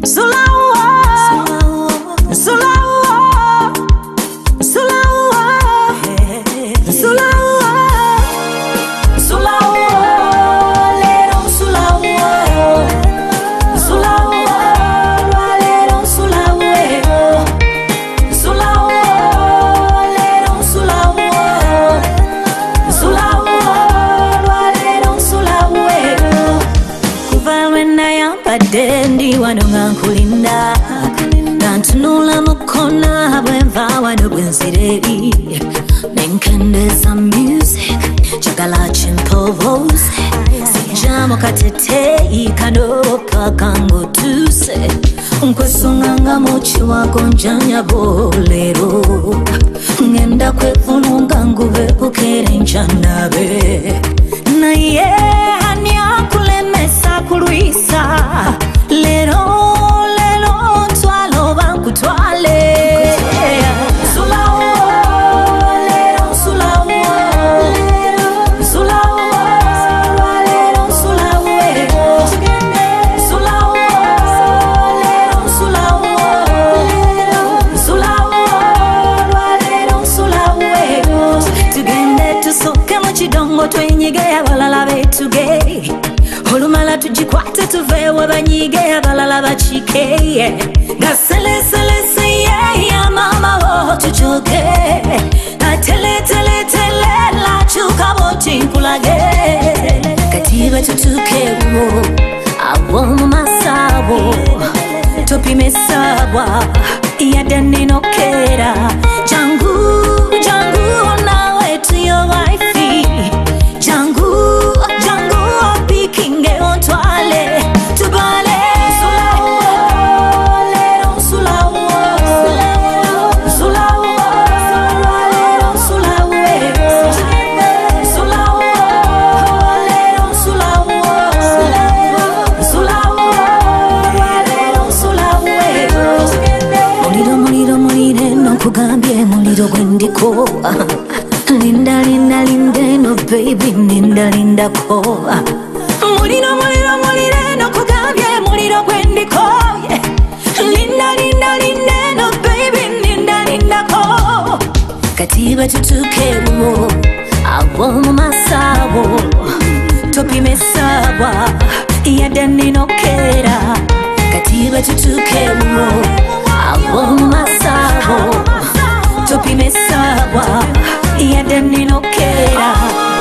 Dendi wanonga kulinda Nantunula mukona Bwenva wano bwenzireri Nenkendeza music Chagala chimpo voice Sijamo katete Ikano pakango tuse Nkwesunganga mochi wako njanya bolero Ngenda kwe fununga nguve Ukere njanabe Na ye hanya kulemesa kuluisa Lero twalo banku twale Sulawo lero sulawo Sulawo lero sulawo Sulawo lero sulawo Sulawo lero sulawo Tugende tusoke mu kidongo twenyige abalala betuge Olumala tujikwate tuvewe banyige abalala bachike Gasele sele seye ya mama wo tujoge Atele tele tele la chuka boti nkulage Katiba tutuke wo Awo masabo Topi mesabwa Iyadeni no kera Jangu nawe to your wifey Jangu Kinge on toile to bale Sulawo lero sulawo Sulawo lero sulawo Sulawo lero sulawo Sulawo lero sulawo Muliro no kugambye muliro gwendiko Linda no baby linda ko Muliro no kugambye muliro gwendiko Linda no baby linda ko Katiba tutukewo Awo masabo Topi mesabwa Iyadeni no kera Katiba tutukewo Awo masabo Topi mesabwa Iyadeni no kera